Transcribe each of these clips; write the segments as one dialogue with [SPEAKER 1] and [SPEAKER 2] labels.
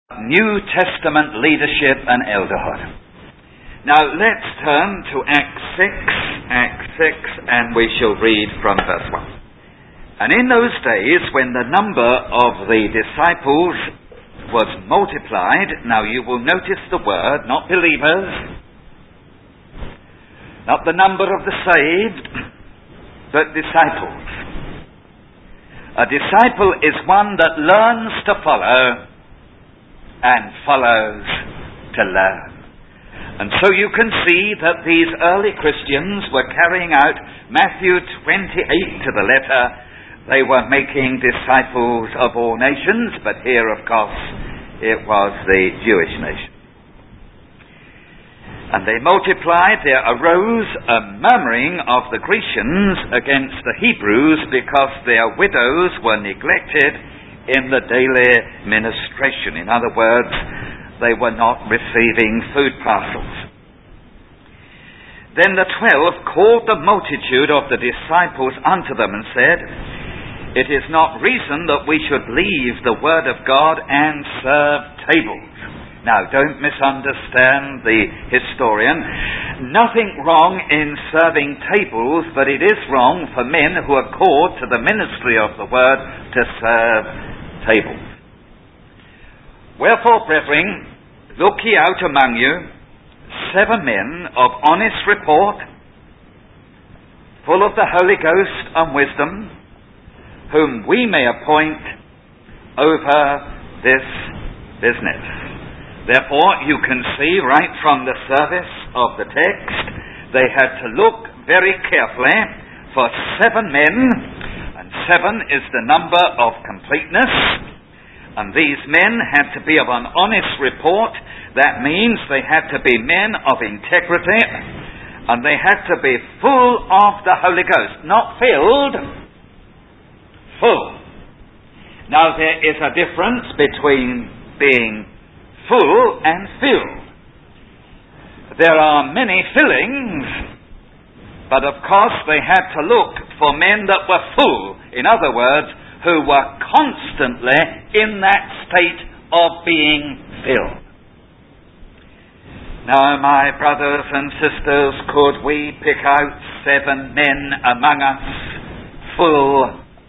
[SPEAKER 1] New Testament leadership and elderhood. Now let's turn to Acts 6, and we shall read from verse 1. And in those days when the number of the disciples was multiplied, now you will notice the word, not believers, not the number of the saved, but disciples. A disciple is one that learns to follow and follows to learn. And so you can see that these early Christians were carrying out Matthew 28 to the letter. They were making disciples of all nations, but here, of course, it was the Jewish nation. And they multiplied. There arose a murmuring of the Grecians against the Hebrews because their widows were neglected in the daily ministration. In other words, they were not receiving food parcels. Then the 12 called the multitude of the disciples unto them and said, It is not reason that we should leave the word of God and serve tables. Now, don't misunderstand the historian. Nothing wrong in serving tables, but it is wrong for men who are called to the ministry of the word to serve tables. Wherefore, brethren, look ye out among you 7 men of honest report, full of the Holy Ghost and wisdom, whom we may appoint over this business. Therefore, you can see right from the service of the text, they had to look very carefully for 7 men, and 7 is the number of completeness, and these men had to be of an honest report. That means they had to be men of integrity, and they had to be full of the Holy Ghost, not filled, full. Now there is a difference between being full and filled. There are many fillings, but of course they had to look for men that were full. In other words, who were constantly in that state of being filled. Now, my brothers and sisters, could we pick out 7 men among us full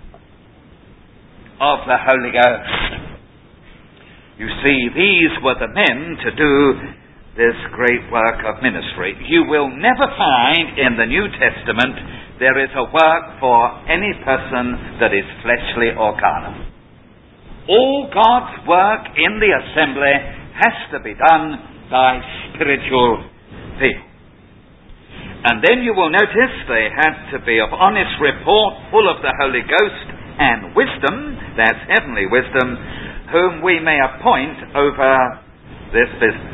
[SPEAKER 1] of the Holy Ghost? You see, these were the men to do this great work of ministry. You will never find in the New Testament there is a work for any person that is fleshly or carnal. All God's work in the assembly has to be done by spiritual people. And then you will notice they had to be of honest report, full of the Holy Ghost and wisdom, that's heavenly wisdom, whom we may appoint over this business.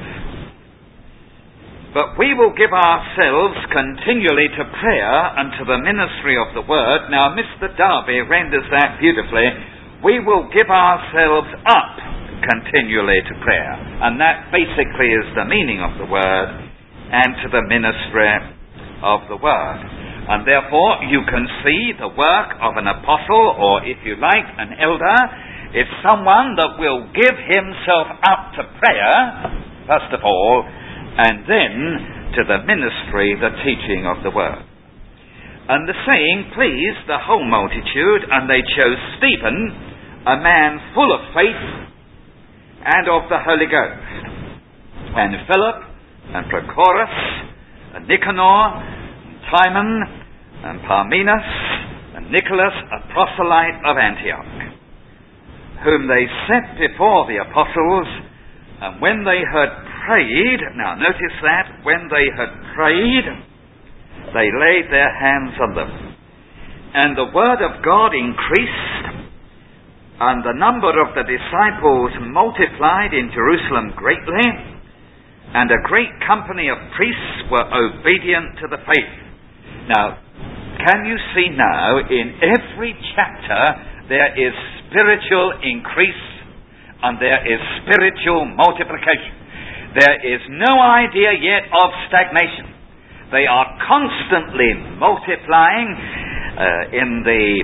[SPEAKER 1] But we will give ourselves continually to prayer and to the ministry of the word. Now, Mr. Darby renders that beautifully. We will give ourselves up continually to prayer. And that basically is the meaning of the word, and to the ministry of the word. And therefore, you can see the work of an apostle, or if you like, an elder, is someone that will give himself up to prayer, first of all, and then to the ministry, the teaching of the word. And the saying pleased the whole multitude, and they chose Stephen, a man full of faith and of the Holy Ghost, and Philip, and Prochorus, and Nicanor, and Timon, and Parmenas, and Nicholas, a proselyte of Antioch, whom they set before the apostles. And when they had prayed, now notice that, when they had prayed, they laid their hands on them. And the word of God increased, and the number of the disciples multiplied in Jerusalem greatly, and a great company of priests were obedient to the faith. Now, can you see now, in every chapter, there is spiritual increase, and there is spiritual multiplication. There is no idea yet of stagnation. They are constantly multiplying in the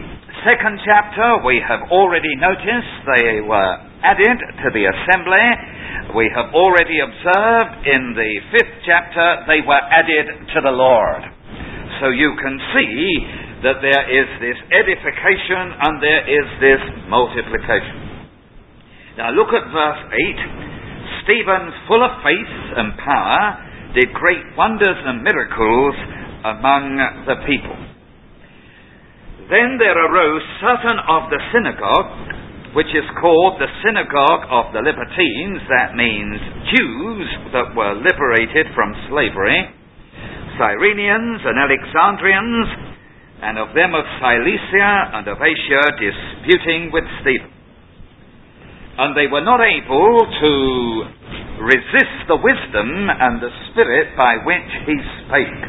[SPEAKER 1] second chapter, we have already noticed they were added to the assembly. We have already observed in the fifth chapter they were added to the Lord. So you can see that there is this edification and there is this multiplication. Now look at verse 8. Stephen, full of faith and power, did great wonders and miracles among the people. Then there arose certain of the synagogue, which is called the synagogue of the Libertines, that means Jews that were liberated from slavery, Cyrenians and Alexandrians, and of them of Cilicia and of Asia, disputing with Stephen. And they were not able to resist the wisdom and the spirit by which he spake.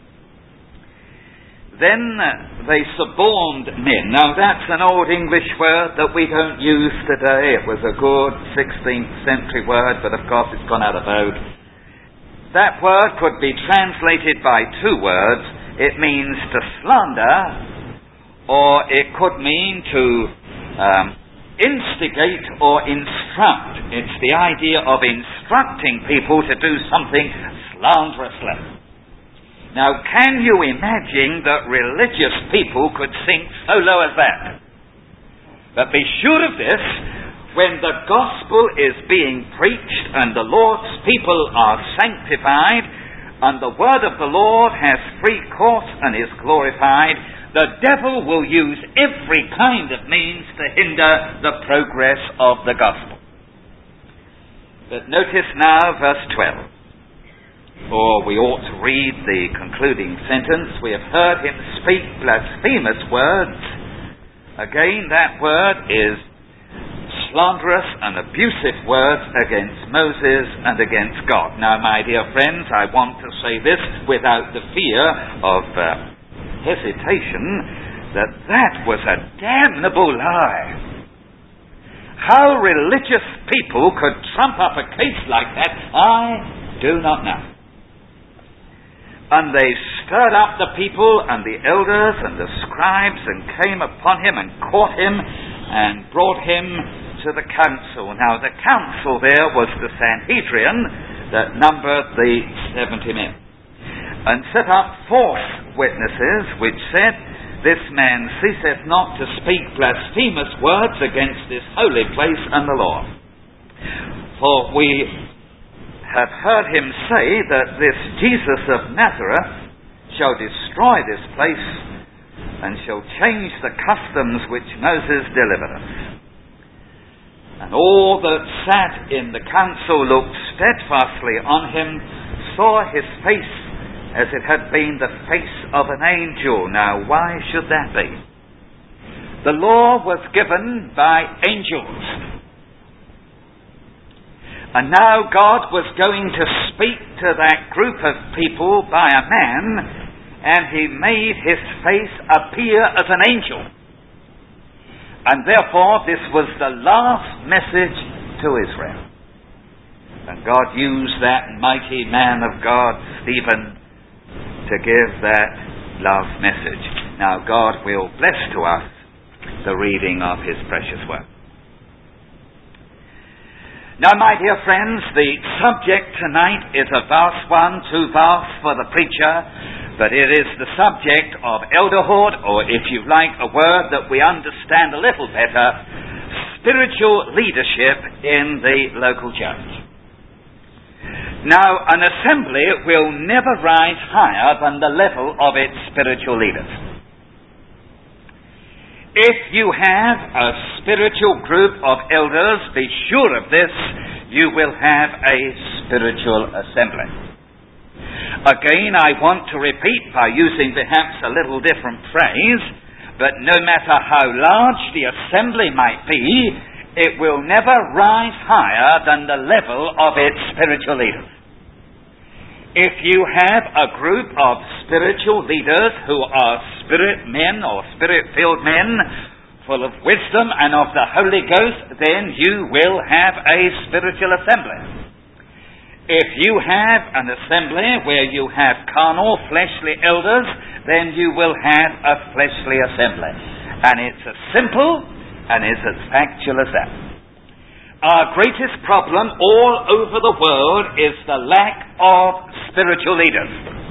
[SPEAKER 1] Then they suborned men. Now that's an old English word that we don't use today. It was a good 16th century word, but of course it's gone out of vogue. That word could be translated by two words. It means to slander, or it could mean to instigate or instruct. It's the idea of instructing people to do something slanderously. Now, can you imagine that religious people could sink so low as that? But be sure of this, when the gospel is being preached and the Lord's people are sanctified and the word of the Lord has free course and is glorified, the devil will use every kind of means to hinder the progress of the gospel. But notice now verse 12. Or we ought to read the concluding sentence. We have heard him speak blasphemous words. Again, that word is slanderous and abusive words against Moses and against God. Now, my dear friends, I want to say this without the fear of hesitation, that was a damnable lie. How religious people could trump up a case like that, I do not know. And they stirred up the people and the elders and the scribes and came upon him and caught him and brought him to the council. Now the council there was the Sanhedrin that numbered the 70 men. And set up false witnesses which said, this man ceaseth not to speak blasphemous words against this holy place and the Lord. For we have heard him say that this Jesus of Nazareth shall destroy this place and shall change the customs which Moses delivered us. And all that sat in the council looked steadfastly on him, saw his face as it had been the face of an angel. Now, why should that be? The law was given by angels. And now God was going to speak to that group of people by a man, and he made his face appear as an angel. And therefore, this was the last message to Israel. And God used that mighty man of God, Stephen, to give that last message. Now, God will bless to us the reading of his precious word. Now, my dear friends, the subject tonight is a vast one, too vast for the preacher, but it is the subject of elderhood, or if you like a word that we understand a little better, spiritual leadership in the local church. Now, an assembly will never rise higher than the level of its spiritual leaders. If you have a spiritual group of elders, be sure of this, you will have a spiritual assembly. Again, I want to repeat by using perhaps a little different phrase, but no matter how large the assembly might be, it will never rise higher than the level of its spiritual leaders. If you have a group of spiritual leaders who are spirit men or spirit-filled men, full of wisdom and of the Holy Ghost, then you will have a spiritual assembly. If you have an assembly where you have carnal, fleshly elders, then you will have a fleshly assembly. And it's as simple and it's as factual as that. Our greatest problem all over the world is the lack of spiritual leaders.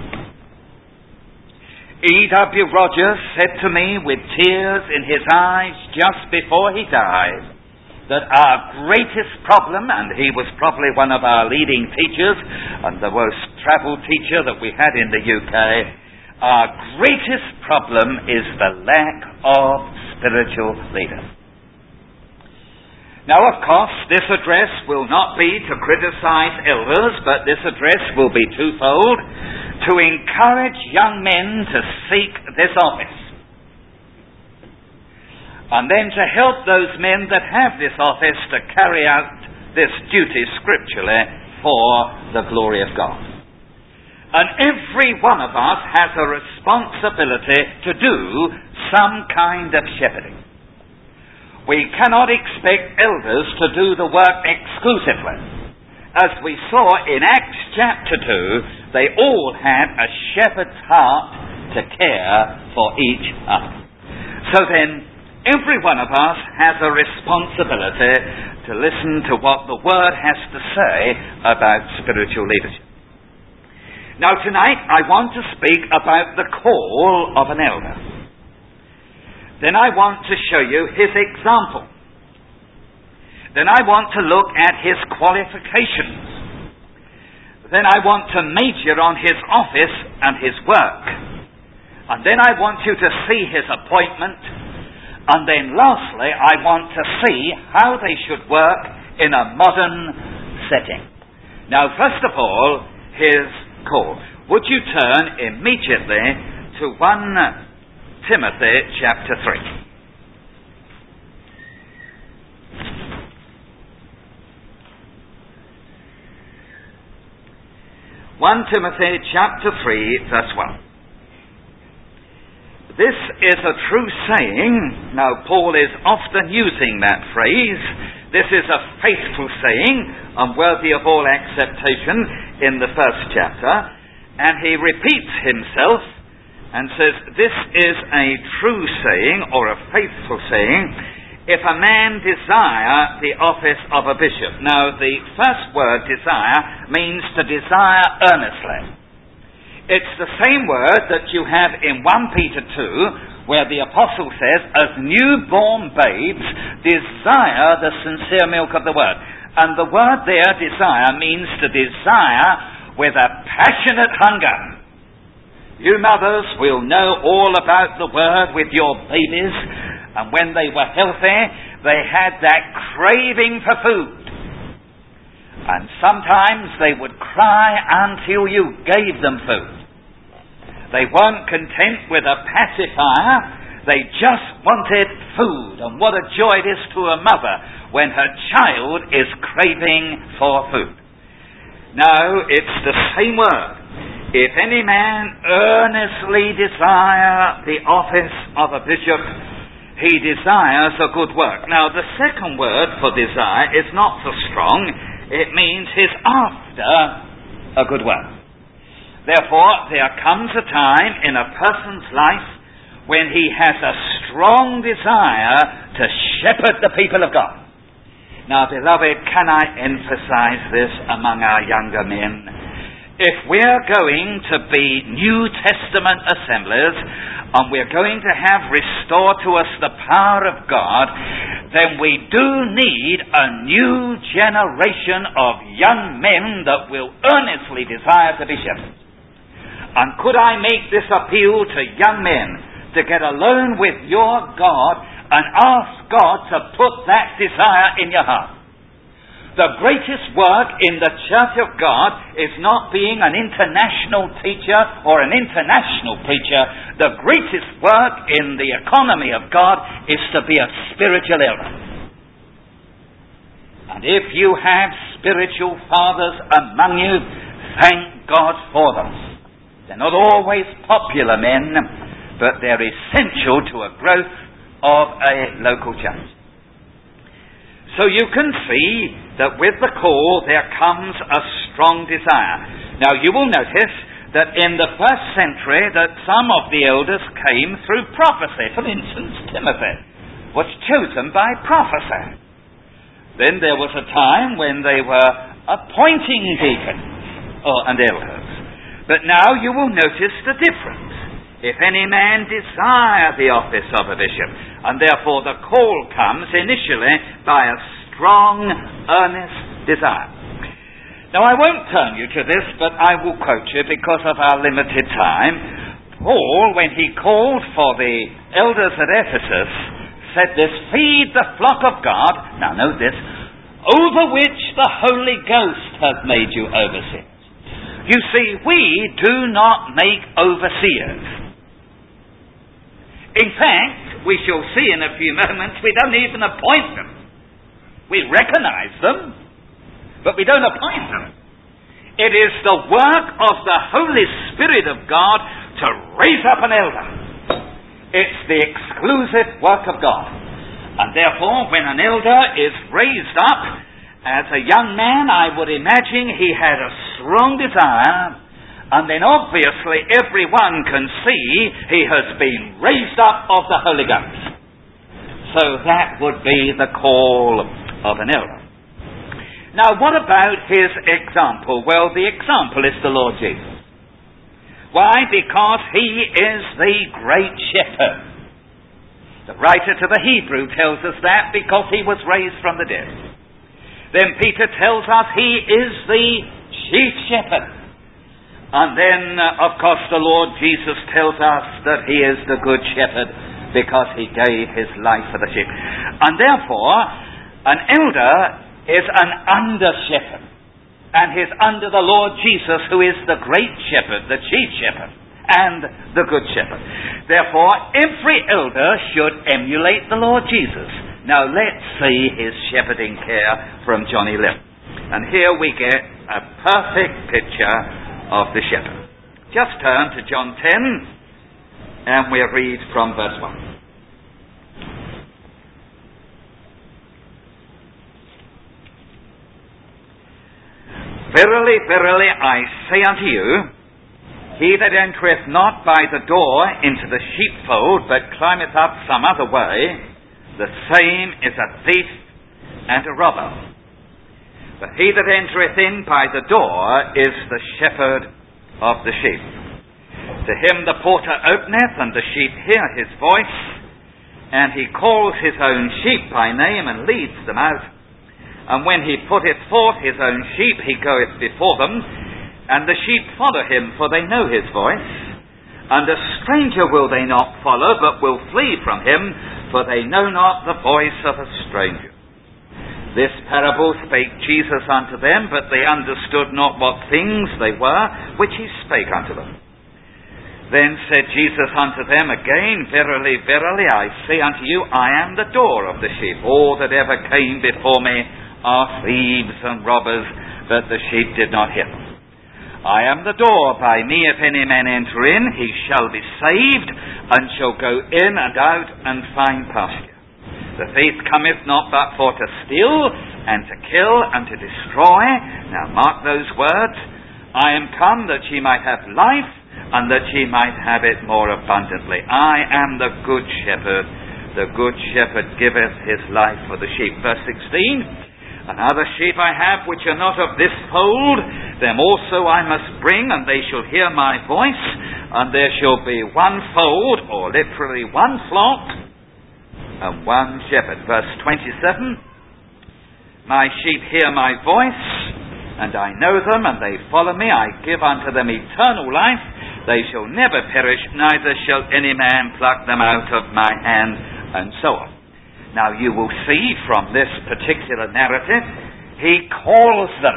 [SPEAKER 1] E.W. Rogers said to me with tears in his eyes just before he died that our greatest problem, and he was probably one of our leading teachers and the most travelled teacher that we had in the UK, our greatest problem is the lack of spiritual leaders. Now, of course, this address will not be to criticize elders, but this address will be twofold: to encourage young men to seek this office, and then to help those men that have this office to carry out this duty scripturally for the glory of God. And every one of us has a responsibility to do some kind of shepherding. We cannot expect elders to do the work exclusively. As we saw in Acts chapter 2, they all had a shepherd's heart to care for each other. So then, every one of us has a responsibility to listen to what the Word has to say about spiritual leadership. Now tonight I want to speak about the call of an elder. Then I want to show you his example. Then I want to look at his qualifications. Then I want to major on his office and his work. And then I want you to see his appointment. And then lastly, I want to see how they should work in a modern setting. Now, first of all, his call. Would you turn immediately to 1 Timothy chapter 3. 1 Timothy chapter 3 verse 1. This is a true saying. Now, Paul is often using that phrase. This is a faithful saying and worthy of all acceptation in the first chapter. And he repeats himself and says, this is a true saying or a faithful saying if a man desire the office of a bishop. Now, the first word desire means to desire earnestly. It's the same word that you have in 1 Peter 2, where the apostle says, as newborn babes desire the sincere milk of the word. And the word there, desire, means to desire with a passionate hunger. You mothers will know all about the word with your babies, and when they were healthy, they had that craving for food. And sometimes they would cry until you gave them food. They weren't content with a pacifier, they just wanted food. And what a joy it is to a mother when her child is craving for food. Now, it's the same word. If any man earnestly desire the office of a bishop, he desires a good work. Now, the second word for desire is not so strong. It means he's after a good work. Therefore, there comes a time in a person's life when he has a strong desire to shepherd the people of God. Now, beloved, can I emphasize this among our younger men? If we're going to be New Testament assemblies and we're going to have restored to us the power of God, then we do need a new generation of young men that will earnestly desire to be shepherds. And could I make this appeal to young men to get alone with your God and ask God to put that desire in your heart? The greatest work in the Church of God is not being an international teacher or an international preacher. The greatest work in the economy of God is to be a spiritual elder. And if you have spiritual fathers among you, thank God for them. They're not always popular men, but they're essential to a growth of a local church. So you can see that with the call there comes a strong desire. Now you will notice that in the first century that some of the elders came through prophecy. For instance, Timothy was chosen by prophecy. Then there was a time when they were appointing deacons and elders. But now you will notice the difference. If any man desire the office of a bishop, and therefore the call comes initially by a strong, earnest desire. Now I won't turn you to this, but I will quote you because of our limited time. Paul, when he called for the elders at Ephesus, said this: feed the flock of God, now note this, over which the Holy Ghost hath made you overseers. You see, we do not make overseers. In fact, we shall see in a few moments, we don't even appoint them. We recognize them, but we don't appoint them. It is the work of the Holy Spirit of God to raise up an elder. It's the exclusive work of God. And therefore, when an elder is raised up, as a young man, I would imagine he had a strong desire, and then obviously everyone can see he has been raised up of the Holy Ghost. So that would be the call of an elder. Now, what about his example? Well, the example is the Lord Jesus. Why? Because he is the great shepherd. The writer to the Hebrew tells us that because he was raised from the dead. Then Peter tells us he is the chief shepherd. And then, of course, the Lord Jesus tells us that he is the good shepherd because he gave his life for the sheep. And therefore, an elder is an under-shepherd. And he's under the Lord Jesus, who is the great shepherd, the chief shepherd, and the good shepherd. Therefore, every elder should emulate the Lord Jesus. Now, let's see his shepherding care from John 11. And here we get a perfect picture of the shepherd. Just turn to John 10, and we'll read from verse 1. Verily, verily, I say unto you, he that entereth not by the door into the sheepfold, but climbeth up some other way, the same is a thief and a robber. But he that entereth in by the door is the shepherd of the sheep. To him the porter openeth, and the sheep hear his voice, and he calls his own sheep by name, and leads them out. And when he putteth forth his own sheep, he goeth before them, and the sheep follow him, for they know his voice. And a stranger will they not follow, but will flee from him, for they know not the voice of a stranger. This parable spake Jesus unto them, but they understood not what things they were, which he spake unto them. Then said Jesus unto them again, Verily, verily, I say unto you, I am the door of the sheep. All that ever came before me are thieves and robbers, but the sheep did not hear them. I am the door. By me if any man enter in, he shall be saved, and shall go in and out and find pasture. The thief cometh not but for to steal, and to kill, and to destroy. Now mark those words. I am come that ye might have life, and that ye might have it more abundantly. I am the good shepherd. The good shepherd giveth his life for the sheep. Verse 16. And other sheep I have which are not of this fold, them also I must bring, and they shall hear my voice, and there shall be one fold, or literally one flock, and one shepherd. Verse 27, my sheep hear my voice, and I know them, and they follow me. I give unto them eternal life. They shall never perish, neither shall any man pluck them out of my hand, and so on. Now you will see from this particular narrative, he calls them.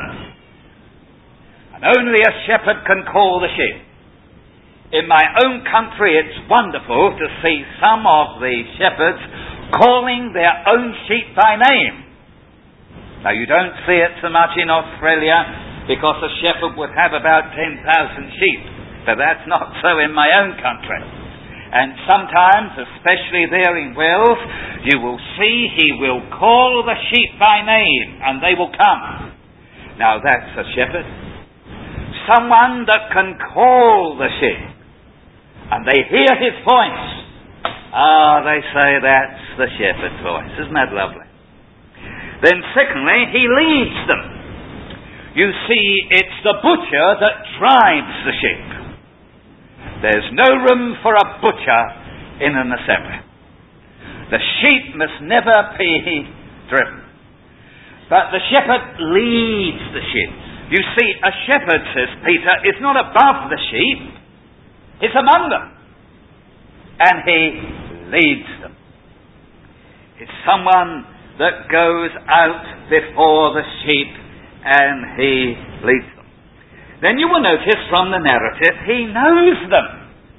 [SPEAKER 1] And only a shepherd can call the sheep. In my own country, it's wonderful to see some of the shepherds calling their own sheep by name. Now, you don't see it so much in Australia because a shepherd would have about 10,000 sheep, but that's not so in my own country. And sometimes, especially there in Wales, you will see he will call the sheep by name, and they will come. Now, that's a shepherd. someone that can call the sheep, and they hear his voice. They say that's the shepherd's voice. Isn't that lovely? Then secondly, he leads them. You see, it's the butcher that drives the sheep. There's no room for a butcher in an assembly. The sheep must never be driven. But the shepherd leads the sheep. You see, a shepherd, says Peter, is not above the sheep. He's among them. And he leads them. It's someone that goes out before the sheep and he leads them. Then you will notice from the narrative, he knows them.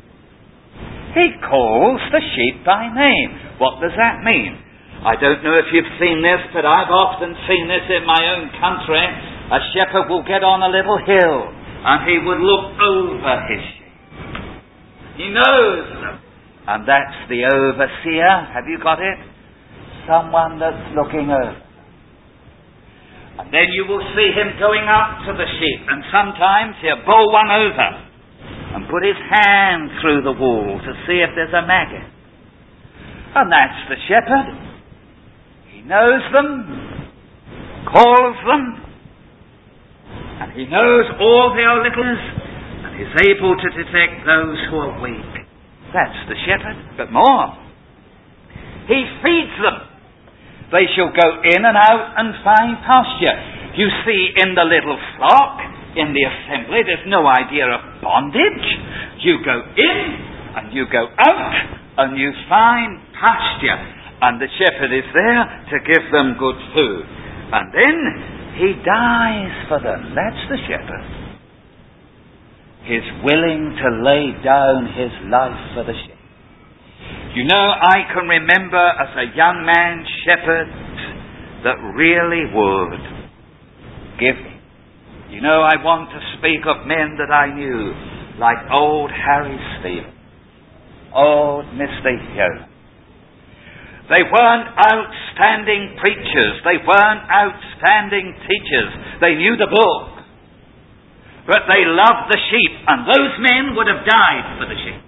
[SPEAKER 1] He calls the sheep by name. What does that mean? I don't know if you've seen this, but I've often seen this in my own country. A shepherd will get on a little hill and he would look over his sheep. He knows them. And that's the overseer. Have you got it? Someone that's looking over. And then you will see him going up to the sheep, and sometimes he'll bowl one over and put his hand through the wall to see if there's a maggot. And that's the shepherd. He knows them, calls them, and he knows all their littleness, and is able to detect those who are weak. That's the shepherd. But more, he feeds them. They shall go in and out and find pasture. You see, in the little flock, in the assembly, there's no idea of bondage. You go in and you go out and you find pasture. And the shepherd is there to give them good food. And then he dies for them. That's the shepherd. He's willing to lay down his life for the sheep. You know, I can remember as a young man shepherds that really would give me. You know, I want to speak of men that I knew, like old Harry Stevens, old Mr. Young. They weren't outstanding preachers. They weren't outstanding teachers. They knew the book. But they loved the sheep, and those men would have died for the sheep.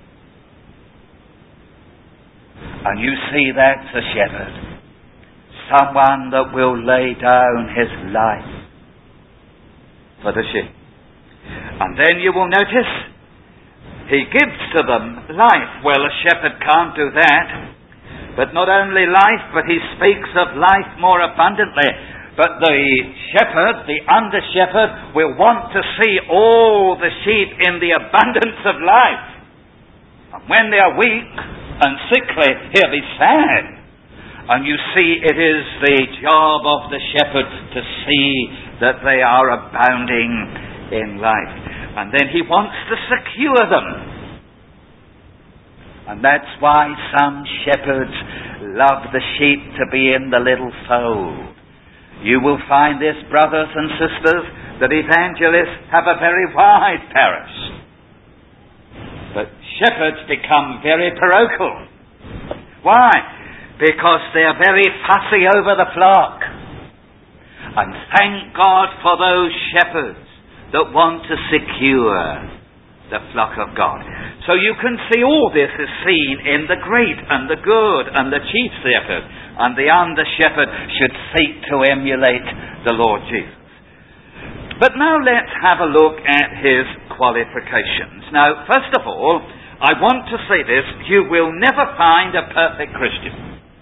[SPEAKER 1] And you see, that's a shepherd. Someone that will lay down his life for the sheep. And then you will notice, he gives to them life. Well, a shepherd can't do that. But not only life, but he speaks of life more abundantly. But the shepherd, the under-shepherd, will want to see all the sheep in the abundance of life. And when they are weak and sickly, he'll be sad. And you see, it is the job of the shepherd to see that they are abounding in life. And then he wants to secure them. And that's why some shepherds love the sheep to be in the little fold. You will find this, brothers and sisters, that evangelists have a very wide parish. But shepherds become very parochial. Why? Because they are very fussy over the flock. And thank God for those shepherds that want to secure the flock of God. So you can see all this is seen in the great and the good and the chief shepherd. And the under-shepherd should seek to emulate the Lord Jesus. But now let's have a look at his qualifications. Now, first of all, I want to say this: you will never find a perfect Christian.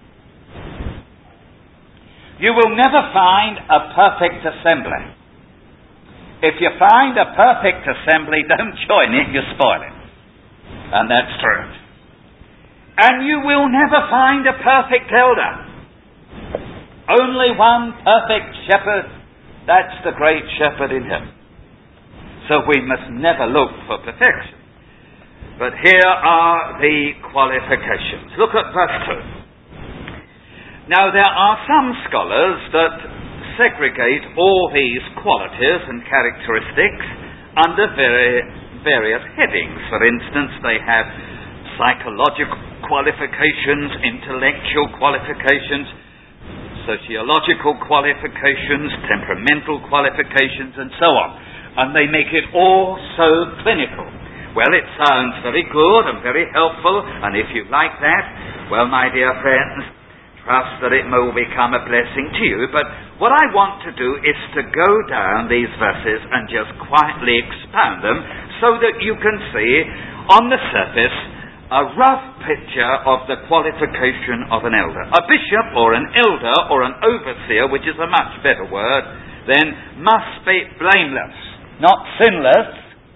[SPEAKER 1] You will never find a perfect assembly. If you find a perfect assembly, don't join it, you spoil it. And that's true. And you will never find a perfect elder. Only one perfect shepherd. That's the great shepherd in heaven. So we must never look for perfection. But here are the qualifications. Look at verse 2. Now there are some scholars that segregate all these qualities and characteristics under various headings. For instance, they have psychological qualifications, intellectual qualifications, sociological qualifications, temperamental qualifications, and so on. And they make it all so clinical. Well, it sounds very good and very helpful, and if you like that, well, my dear friends, trust that it will become a blessing to you. But what I want to do is to go down these verses and just quietly expound them so that you can see on the surface a rough picture of the qualification of an elder. A bishop or an elder or an overseer, which is a much better word, then must be blameless. Not sinless,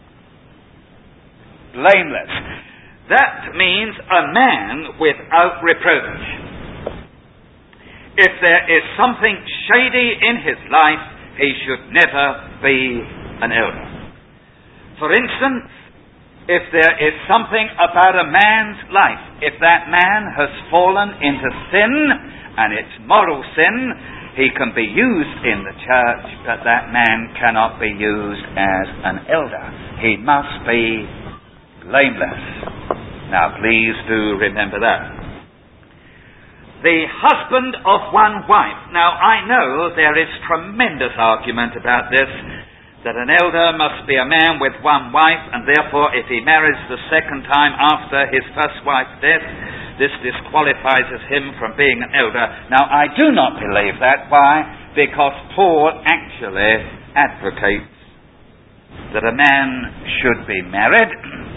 [SPEAKER 1] blameless. That means a man without reproach. If there is something shady in his life, he should never be an elder. For instance, if there is something about a man's life, if that man has fallen into sin, and it's moral sin, he can be used in the church, but that man cannot be used as an elder. He must be blameless. Now, please do remember that. The husband of one wife. Now, I know there is tremendous argument about this, that an elder must be a man with one wife, and therefore if he marries the second time after his first wife's death, this disqualifies him from being an elder. Now, I do not believe that. Why? Because Paul actually advocates that a man should be married,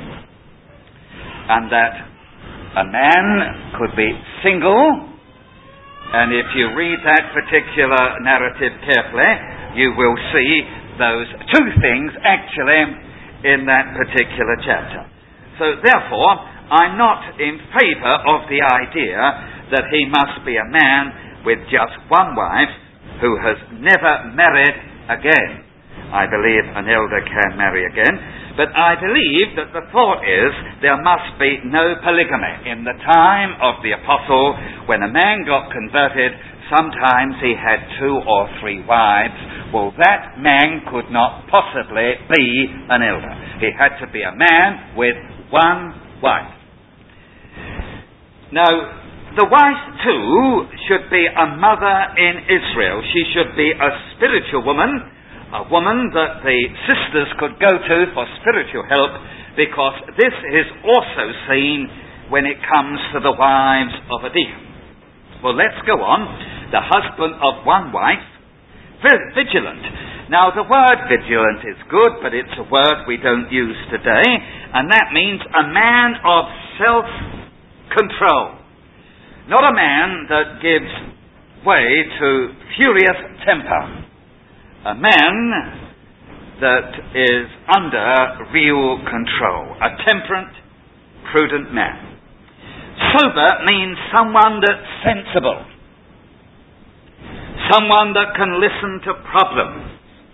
[SPEAKER 1] and that a man could be single. And if you read that particular narrative carefully, you will see those two things actually in that particular chapter. So therefore, I'm not in favour of the idea that he must be a man with just one wife who has never married again. I believe an elder can marry again, but I believe that the thought is there must be no polygamy. In the time of the apostle, when a man got converted, sometimes he had 2 or 3 wives. Well, that man could not possibly be an elder. He had to be a man with one wife. Now, the wife too should be a mother in Israel. She should be a spiritual woman, a woman that the sisters could go to for spiritual help, because this is also seen when it comes to the wives of a deacon. Well, let's go on. The husband of one wife, vigilant. Now, the word vigilant is good, but it's a word we don't use today, and that means a man of self-control. Not a man that gives way to furious temper. A man that is under real control. A temperate, prudent man. Sober means someone that's sensible. Someone that can listen to problems.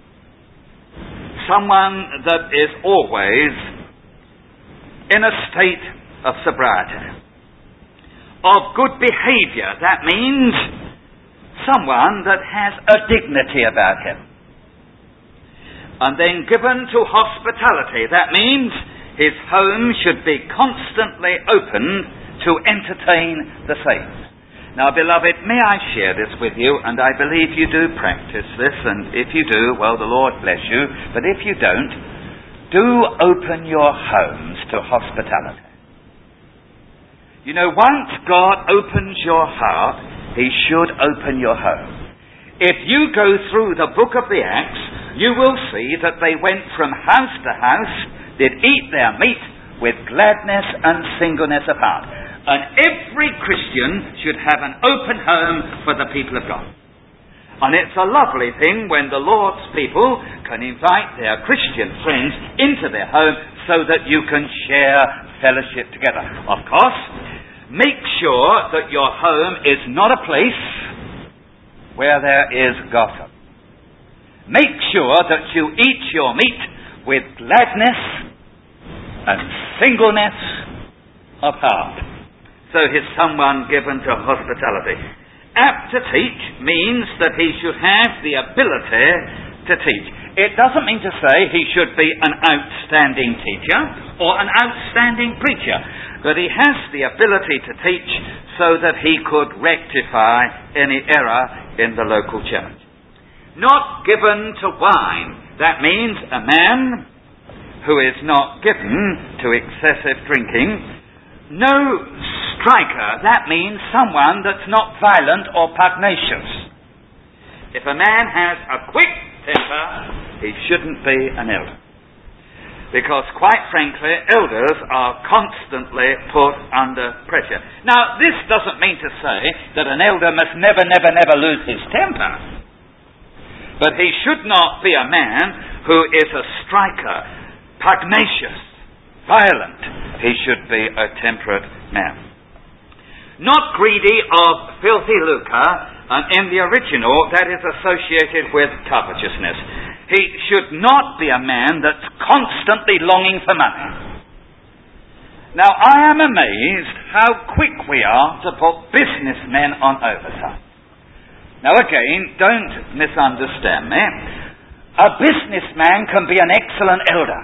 [SPEAKER 1] Someone that is always in a state of sobriety. Of good behavior. That means someone that has a dignity about him. And then given to hospitality. That means his home should be constantly open to entertain the saints. Now, beloved, may I share this with you, and I believe you do practice this, and if you do, well, the Lord bless you, but if you don't, do open your homes to hospitality. You know, once God opens your heart, He should open your home. If you go through the book of the Acts, you will see that they went from house to house, did eat their meat with gladness and singleness of heart. And every Christian should have an open home for the people of God. And it's a lovely thing when the Lord's people can invite their Christian friends into their home so that you can share fellowship together. Of course, make sure that your home is not a place where there is gossip. Make sure that you eat your meat with gladness and singleness of heart. So he's someone given to hospitality. Apt to teach means that he should have the ability to teach. It doesn't mean to say he should be an outstanding teacher or an outstanding preacher, but he has the ability to teach so that he could rectify any error in the local church. Not given to wine. That means a man who is not given to excessive drinking. No striker. That means someone that's not violent or pugnacious. If a man has a quick temper, he shouldn't be an elder. Because, quite frankly, elders are constantly put under pressure. Now, this doesn't mean to say that an elder must never lose his temper. But he should not be a man who is a striker, pugnacious, violent. He should be a temperate man. Not greedy of filthy lucre, and in the original that is associated with covetousness. He should not be a man that's constantly longing for money. Now, I am amazed how quick we are to put businessmen on oversight. Now, again, don't misunderstand me. A businessman can be an excellent elder.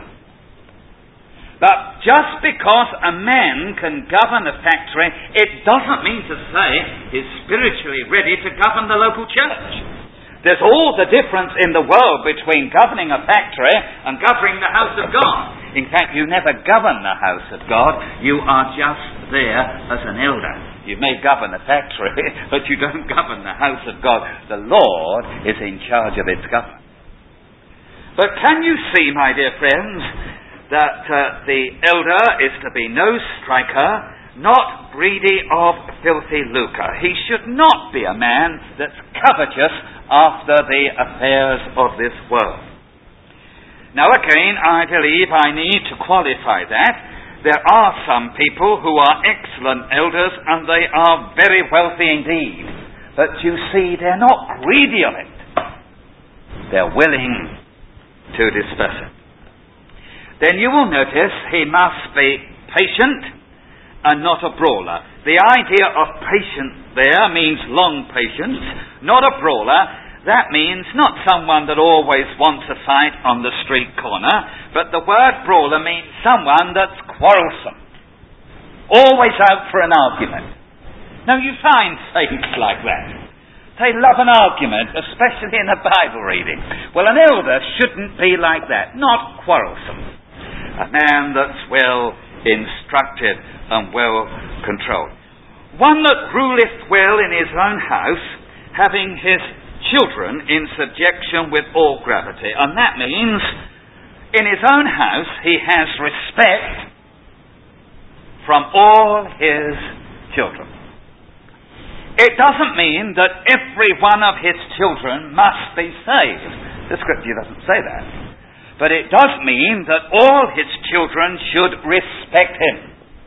[SPEAKER 1] But just because a man can govern a factory, it doesn't mean to say he's spiritually ready to govern the local church. There's all the difference in the world between governing a factory and governing the house of God. In fact, you never govern the house of God. You are just there as an elder. You may govern a factory, but you don't govern the house of God. The Lord is in charge of its government. But can you see, my dear friends, that the elder is to be no striker, not greedy of filthy lucre. He should not be a man that's covetous after the affairs of this world. Now again, I believe I need to qualify that. There are some people who are excellent elders and they are very wealthy indeed. But you see, they're not greedy of it. They're willing to disperse it. Then you will notice he must be patient and not a brawler. The idea of patient there means long patience, not a brawler. That means not someone that always wants a fight on the street corner, but the word brawler means someone that's quarrelsome, always out for an argument. Now you find saints like that. They love an argument, especially in a Bible reading. Well, an elder shouldn't be like that, not quarrelsome. A man that's well instructed and well controlled. One that ruleth well in his own house, having his children in subjection with all gravity. And that means in his own house he has respect from all his children. It doesn't mean that every one of his children must be saved. The scripture doesn't say that. But it does mean that all his children should respect him.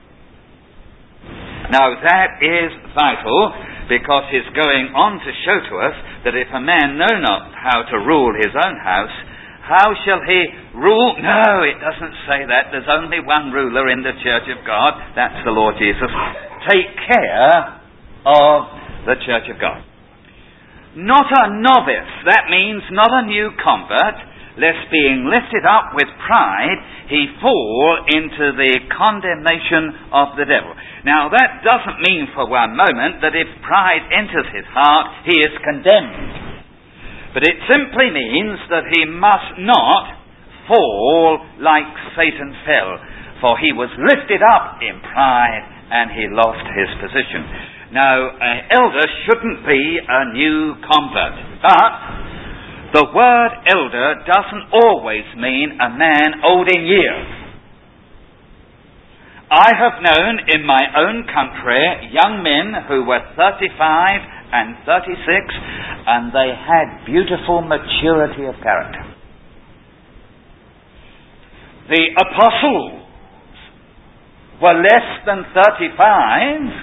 [SPEAKER 1] Now that is vital, because he's going on to show to us that if a man know not how to rule his own house, how shall he rule? No, it doesn't say that. There's only one ruler in the church of God. That's the Lord Jesus. Take care of the church of God. Not a novice. That means not a new convert, lest being lifted up with pride, he fall into the condemnation of the devil. Now that doesn't mean for one moment that if pride enters his heart, he is condemned. But it simply means that he must not fall like Satan fell, for he was lifted up in pride and he lost his position. Now, an elder shouldn't be a new convert, but the word elder doesn't always mean a man old in years. I have known in my own country young men who were 35 and 36 and they had beautiful maturity of character. The apostles were less than 35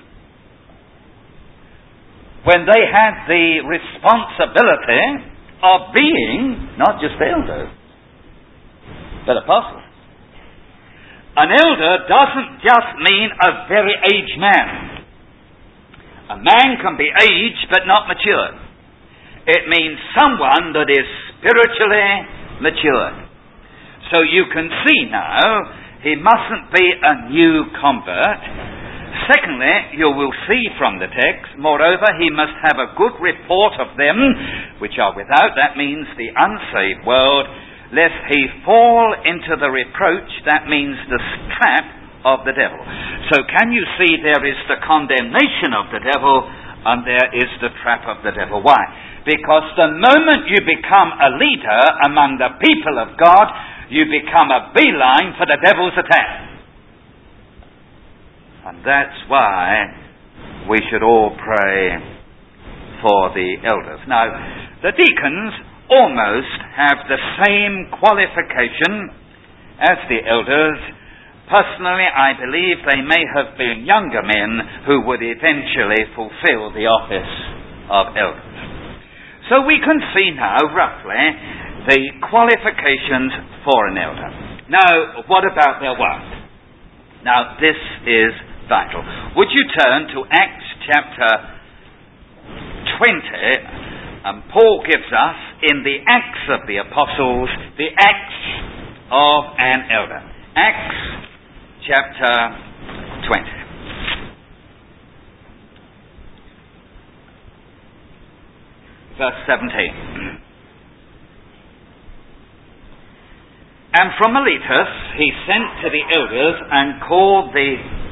[SPEAKER 1] when they had the responsibility of being not just elders, but apostles. An elder doesn't just mean a very aged man. A man can be aged but not mature. It means someone that is spiritually mature. So you can see now, he mustn't be a new convert. Secondly, you will see from the text, moreover, he must have a good report of them which are without. That means the unsaved world. lest he fall into the reproach, that means the trap of the devil. So can you see there is the condemnation of the devil and there is the trap of the devil? Why? Because the moment you become a leader among the people of God, you become a beeline for the devil's attack. And that's why we should all pray for the elders. Now, the deacons almost have the same qualification as the elders. Personally, I believe they may have been younger men who would eventually fulfill the office of elders. So we can see now, roughly, the qualifications for an elder. Now, what about their work? Now, this is vital. Would you turn to Acts chapter 20, and Paul gives us, in the Acts of the Apostles, the Acts of an elder. Acts chapter 20. Verse 17. And from Miletus he sent to the elders and called the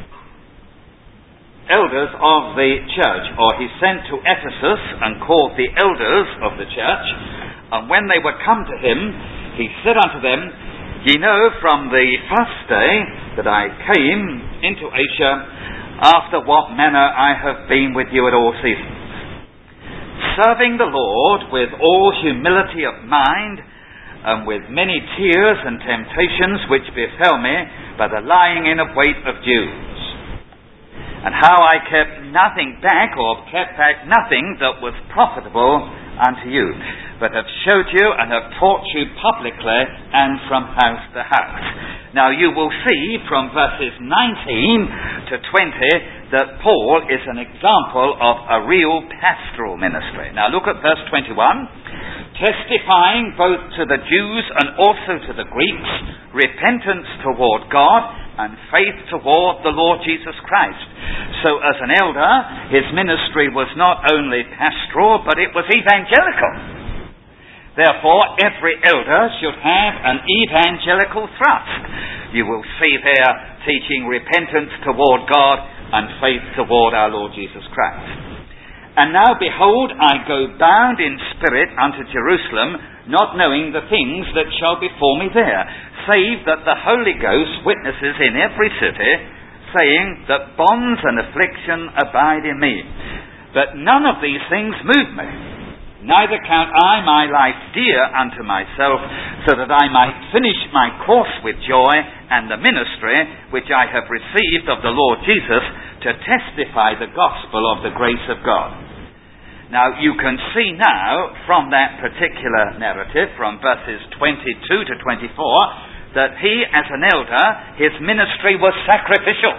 [SPEAKER 1] elders of the church, or he sent to Ephesus and called the elders of the church, and when they were come to him, he said unto them, Ye know from the first day that I came into Asia, after what manner I have been with you at all seasons, serving the Lord with all humility of mind, and with many tears and temptations which befell me by the lying in of wait of Jews. And how I kept nothing back, or kept back nothing that was profitable unto you, but have showed you and have taught you publicly and from house to house. Now you will see from verses 19 to 20 that Paul is an example of a real pastoral ministry. Now look at verse 21. Testifying both to the Jews and also to the Greeks, repentance toward God and faith toward the Lord Jesus Christ. So as an elder, his ministry was not only pastoral, but it was evangelical. Therefore, every elder should have an evangelical thrust. You will see there teaching repentance toward God and faith toward our Lord Jesus Christ. And now, behold, I go bound in spirit unto Jerusalem, not knowing the things that shall befall me there, save that the Holy Ghost witnesses in every city, saying that bonds and affliction abide in me. But none of these things move me. Neither count I my life dear unto myself, so that I might finish my course with joy, and the ministry which I have received of the Lord Jesus, to testify the gospel of the grace of God. Now you can see now from that particular narrative, from verses 22 to 24, that he as an elder, his ministry was sacrificial.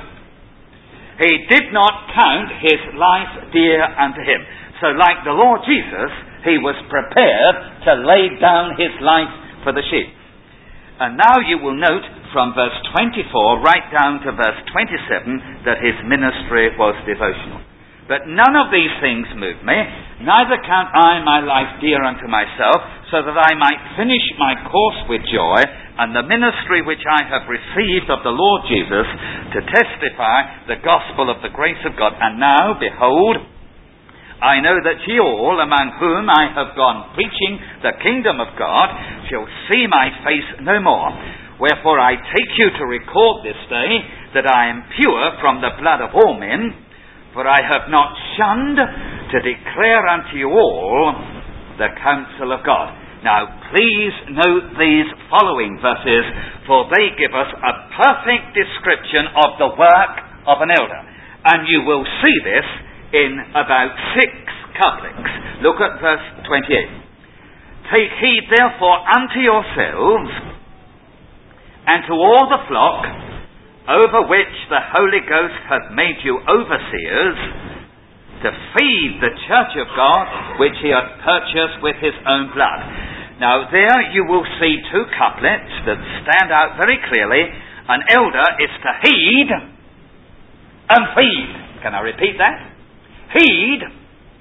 [SPEAKER 1] He did not count his life dear unto him. So like the Lord Jesus, he was prepared to lay down his life for the sheep. And now you will note from verse 24 right down to verse 27 that his ministry was devotional. But none of these things move me, neither count I my life dear unto myself, so that I might finish my course with joy, and the ministry which I have received of the Lord Jesus, to testify the gospel of the grace of God. And now, behold, I know that ye all, among whom I have gone preaching the kingdom of God, shall see my face no more. Wherefore I take you to record this day that I am pure from the blood of all men, for I have not shunned to declare unto you all the counsel of God. Now please note these following verses, for they give us a perfect description of the work of an elder. And you will see this in about 6 couplets. Look at verse 28. Take heed therefore unto yourselves and to all the flock over which the Holy Ghost hath made you overseers, to feed the church of God which he hath purchased with his own blood. Now there you will see 2 couplets that stand out very clearly. An elder is to heed and feed. Can I repeat that? Heed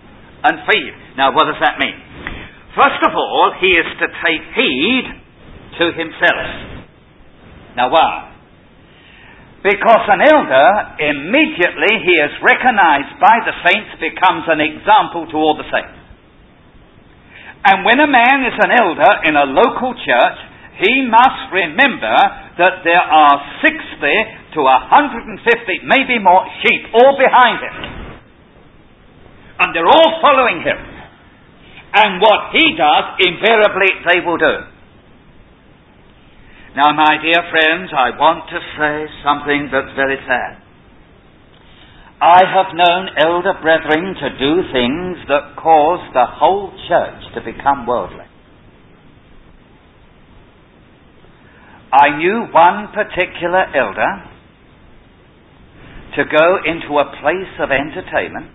[SPEAKER 1] and feed. Now what does that mean? First of all, he is to take heed to himself. Now why? Because an elder, immediately he is recognized by the saints, becomes an example to all the saints. And when a man is an elder in a local church, he must remember that there are 60 to 150, maybe more, sheep all behind him. And they're all following him. And what he does, invariably they will do. Now, my dear friends, I want to say something that's very sad. I have known elder brethren to do things that cause the whole church to become worldly. I knew one particular elder to go into a place of entertainment,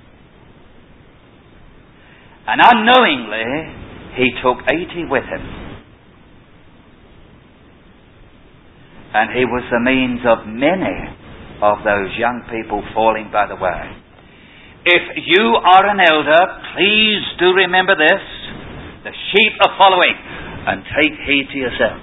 [SPEAKER 1] and unknowingly he took 80 with him. And he was the means of many of those young people falling by the way. If you are an elder, please do remember this. The sheep are following, and take heed to yourself.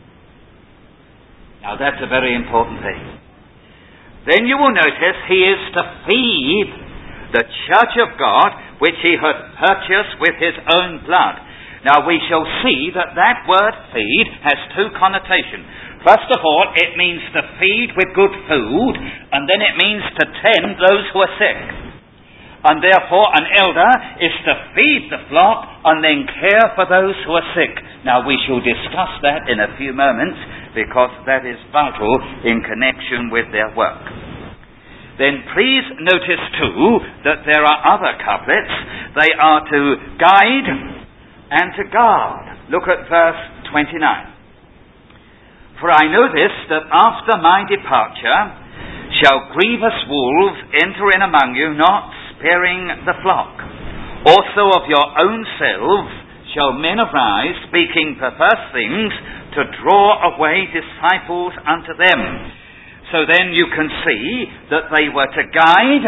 [SPEAKER 1] Now that's a very important thing. Then you will notice he is to feed the church of God, which he had purchased with his own blood. Now we shall see that that word feed has two connotations. First of all, it means to feed with good food, and then it means to tend those who are sick. And therefore an elder is to feed the flock and then care for those who are sick. Now we shall discuss that in a few moments, because that is vital in connection with their work. Then please notice too that there are other couplets. They are to guide and to guard. Look at verse 29. For I know this, that after my departure shall grievous wolves enter in among you, not sparing the flock. Also of your own selves shall men arise, speaking perverse things, to draw away disciples unto them. So then you can see that they were to guide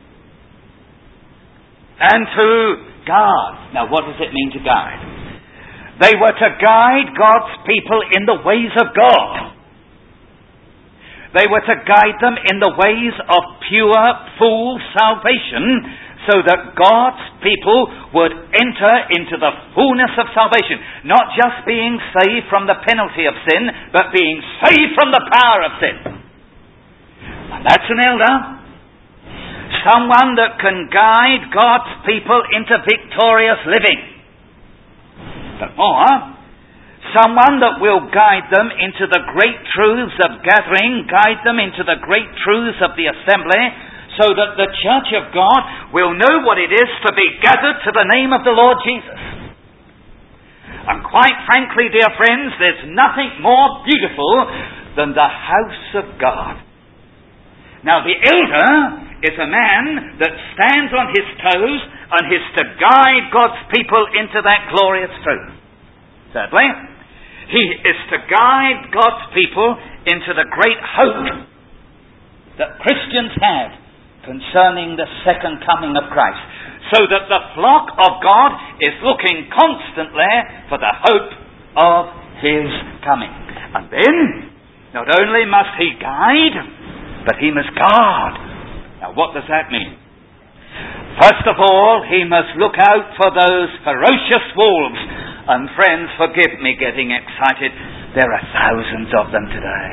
[SPEAKER 1] and to guard. Now what does it mean to guide? They were to guide God's people in the ways of God. They were to guide them in the ways of pure, full salvation, so that God's people would enter into the fullness of salvation. Not just being saved from the penalty of sin, but being saved from the power of sin. And that's an elder. Someone that can guide God's people into victorious living. But more, someone that will guide them into the great truths of gathering, guide them into the great truths of the assembly, so that the church of God will know what it is to be gathered to the name of the Lord Jesus. And quite frankly, dear friends, there's nothing more beautiful than the house of God. Now the elder is a man that stands on his toes and is to guide God's people into that glorious truth. Thirdly, he is to guide God's people into the great hope that Christians have concerning the second coming of Christ, so that the flock of God is looking constantly for the hope of his coming. And then, not only must he guide, but he must guard. Now what does that mean? First of all, he must look out for those ferocious wolves. And friends, forgive me getting excited. There are thousands of them today.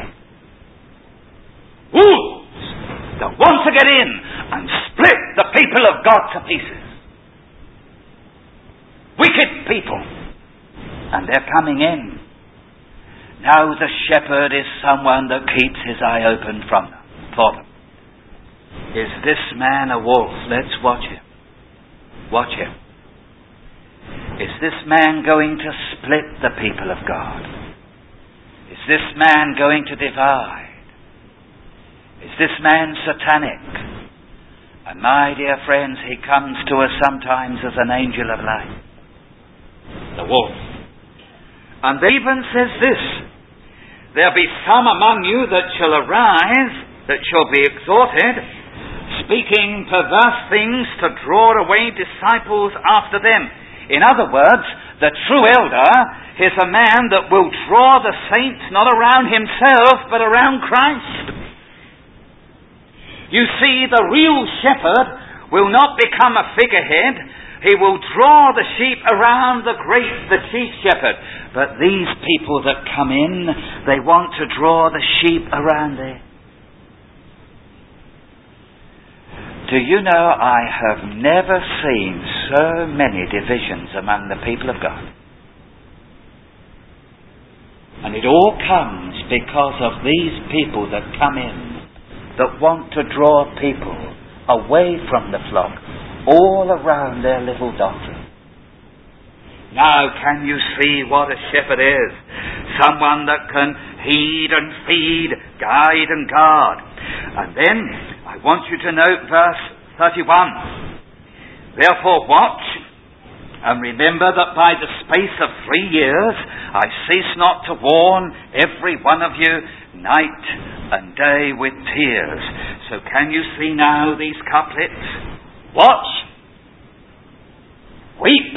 [SPEAKER 1] Wolves that want to get in and split the people of God to pieces. Wicked people. And they're coming in. Now the shepherd is someone that keeps his eye open for them. Is this man a wolf? Let's watch him. Watch him. Is this man going to split the people of God? Is this man going to divide? Is this man satanic? And my dear friends, he comes to us sometimes as an angel of light. The wolf. And they even says this: there be some among you that shall arise, that shall be exhorted, speaking perverse things to draw away disciples after them. In other words, the true elder is a man that will draw the saints not around himself, but around Christ. You see, the real shepherd will not become a figurehead. He will draw the sheep around the chief shepherd. But these people that come in, they want to draw the sheep around there. Do you know, I have never seen so many divisions among the people of God. And it all comes because of these people that come in, that want to draw people away from the flock, all around their little doctrine. Now, can you see what a shepherd is? Someone that can heed and feed, guide and guard. And then, I want you to note verse 31. Therefore watch, and remember that by the space of 3 years I cease not to warn every one of you night and day with tears. So can you see now these couplets? Watch, weep,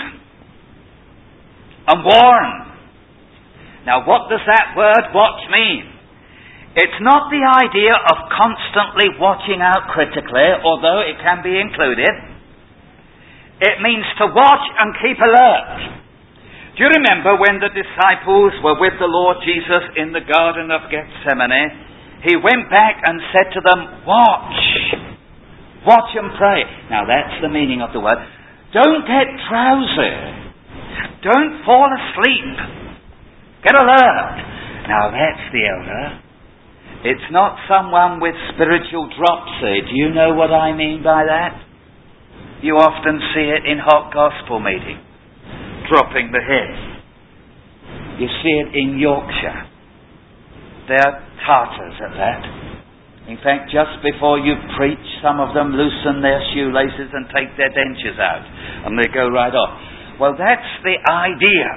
[SPEAKER 1] and warn. Now what does that word watch mean? It's not the idea of constantly watching out critically, although it can be included. It means to watch and keep alert. Do you remember when the disciples were with the Lord Jesus in the Garden of Gethsemane? He went back and said to them, watch. Watch and pray. Now that's the meaning of the word. Don't get drowsy. Don't fall asleep. Get alert. Now that's the elder. It's not someone with spiritual dropsy. Do you know what I mean by that? You often see it in hot gospel meetings. Dropping the head. You see it in Yorkshire. They're Tartars at that. In fact, just before you preach, some of them loosen their shoelaces and take their dentures out. And they go right off. Well, that's the idea.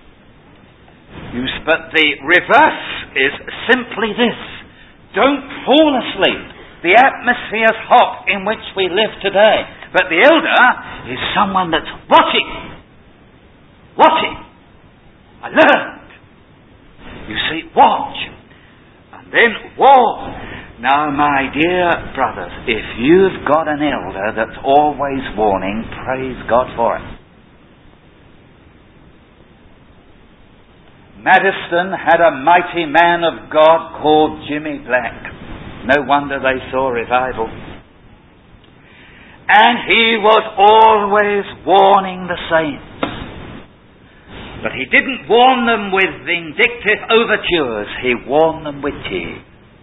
[SPEAKER 1] But the reverse is simply this. Don't fall asleep. The atmosphere's hot in which we live today. But the elder is someone that's watching. Watching. Alert. You see, watch. And then warn. Now, my dear brothers, if you've got an elder that's always warning, praise God for it. Madison had a mighty man of God called Jimmy Black. No wonder they saw revival. And he was always warning the saints. But he didn't warn them with vindictive overtures. He warned them with tears.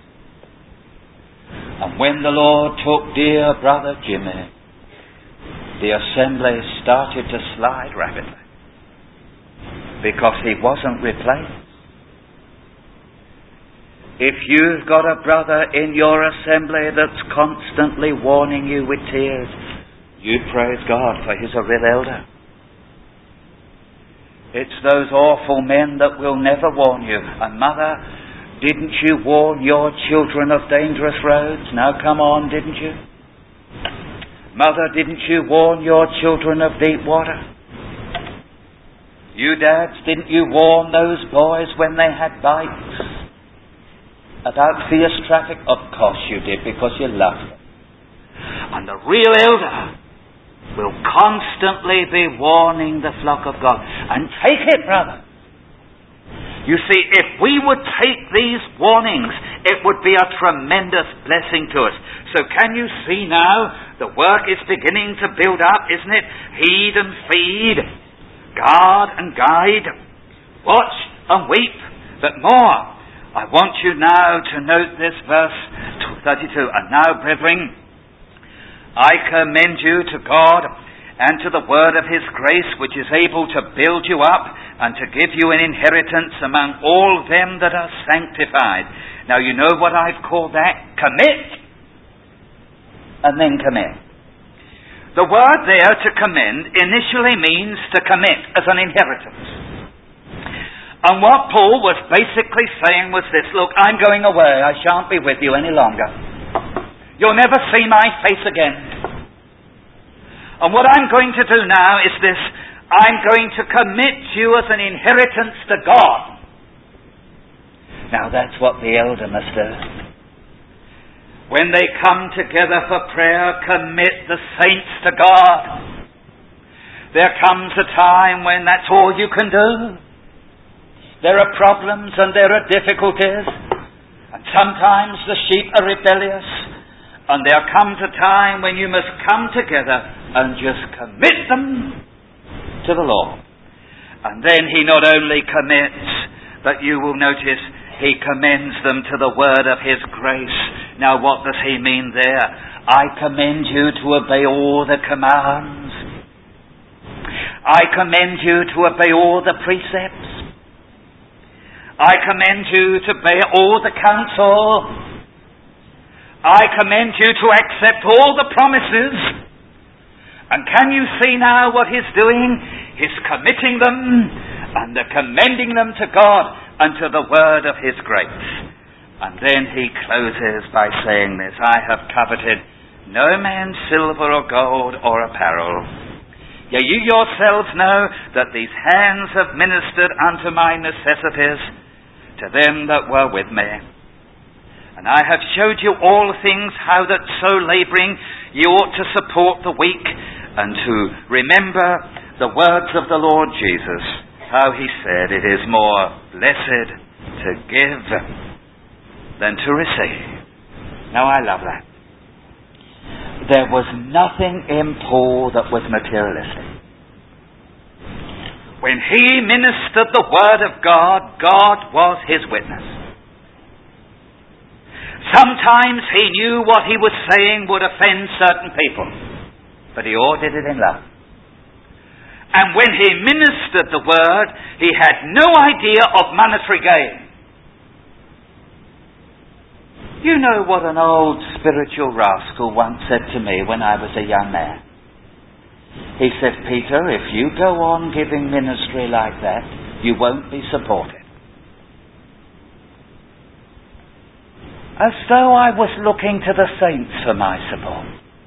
[SPEAKER 1] And when the Lord took dear brother Jimmy, the assembly started to slide rapidly. Because he wasn't replaced. If you've got a brother in your assembly that's constantly warning you with tears, you praise God, for he's a real elder. It's those awful men that will never warn you. And mother, didn't you warn your children of dangerous roads? Now come on, didn't you? Mother, didn't you warn your children of deep water? You dads, didn't you warn those boys when they had bikes about fierce traffic? Of course you did, because you loved them. And the real elder will constantly be warning the flock of God. And take it, brother. You see, if we would take these warnings, it would be a tremendous blessing to us. So can you see now, the work is beginning to build up, isn't it? Heed and feed. Guard and guide, watch and weep, but more. I want you now to note this verse 32. And now, brethren, I commend you to God and to the word of his grace, which is able to build you up and to give you an inheritance among all them that are sanctified. Now you know what I've called that? Commit. And then commit. The word there, to commend, initially means to commit as an inheritance. And what Paul was basically saying was this: look, I'm going away. I shan't be with you any longer. You'll never see my face again. And what I'm going to do now is this: I'm going to commit you as an inheritance to God. Now that's what the elder must do. When they come together for prayer, commit the saints to God. There comes a time when that's all you can do. There are problems and there are difficulties. And sometimes the sheep are rebellious. And there comes a time when you must come together and just commit them to the Lord. And then He not only commits, but you will notice He commends them to the word of His grace. Now what does He mean there? I commend you to obey all the commands. I commend you to obey all the precepts. I commend you to obey all the counsel. I commend you to accept all the promises. And can you see now what He's doing? He's committing them and commending them to God and to the word of His grace. And then He closes by saying this, I have coveted no man's silver or gold or apparel. Yea, you yourselves know that these hands have ministered unto my necessities to them that were with me. And I have showed you all things, how that so labouring you ought to support the weak, and to remember the words of the Lord Jesus, how He said, it is more blessed to give than to receive. Now I love that. There was nothing in Paul that was materialistic. When he ministered the word of God, God was his witness. Sometimes he knew what he was saying would offend certain people, but he all did it in love. And when he ministered the word, he had no idea of monetary gain. You know what an old spiritual rascal once said to me when I was a young man. He said, Peter, if you go on giving ministry like that, you won't be supported. As though I was looking to the saints for my support.